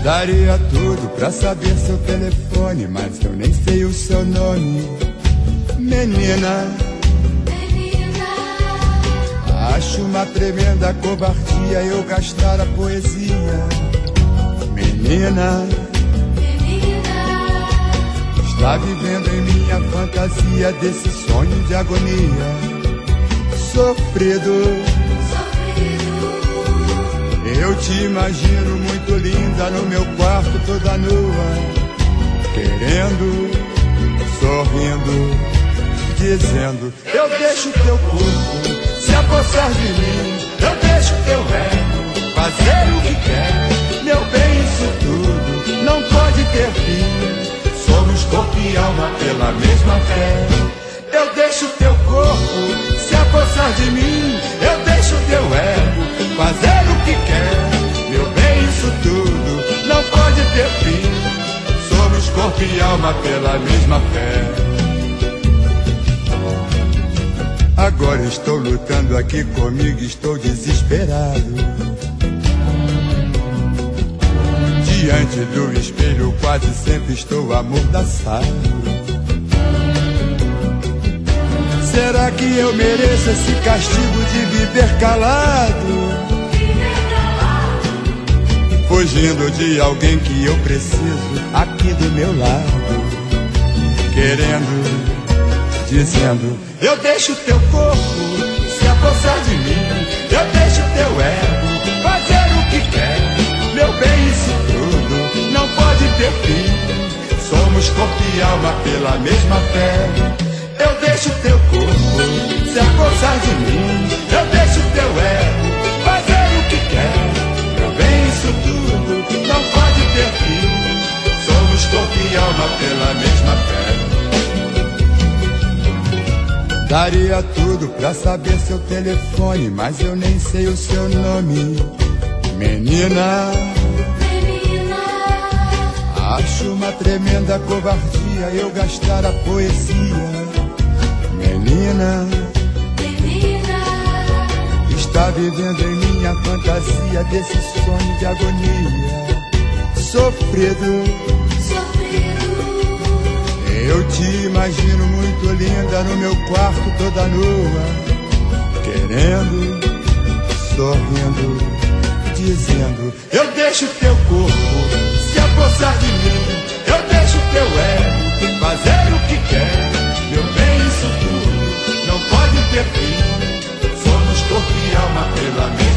Daria tudo pra saber seu telefone, mas eu nem sei o seu nome. Menina, acho uma tremenda covardia eu gastar a poesia. Menina, está vivendo em minha fantasia desse sonho de agonia. Sofrido, eu te imagino muito linda no meu quarto toda nua, querendo, sorrindo, dizendo: eu deixo teu corpo se apossar de mim, eu deixo teu ego fazer o que quer. Meu bem, isso tudo não pode ter fim, somos corpo e alma pela mesma fé. Eu deixo teu corpo se apossar de mim, eu deixo teu ego fazer o que quer. Meu bem, isso tudo não pode ter fim, somos corpo e alma pela mesma fé. Agora estou lutando aqui comigo, estou desesperado. Diante do espelho quase sempre estou amordaçado. Será que eu mereço esse castigo de viver calado? Fugindo de alguém que eu preciso aqui do meu lado, querendo, dizendo: eu deixo teu corpo se apossar de mim, eu deixo teu ego fazer o que quer. Meu bem, isso tudo não pode ter fim, somos corpo e alma pela mesma fé. Eu deixo teu corpo se apossar de mim, eu deixo teu ego fazer o que quer. Meu bem, isso tudo não pode ter fim, somos corpo e alma pela mesma fé. Daria tudo pra saber seu telefone, mas eu nem sei o seu nome. Menina, acho uma tremenda covardia eu gastar a poesia. Menina, está vivendo em minha fantasia desse sonho de agonia. Sofrido, eu te imagino muito linda no meu quarto toda nua, querendo, sorrindo, dizendo: eu deixo teu corpo se apossar de mim, eu deixo teu ego fazer o que quer. Meu bem, isso tudo não pode ter fim, somos corpo e alma pela mesma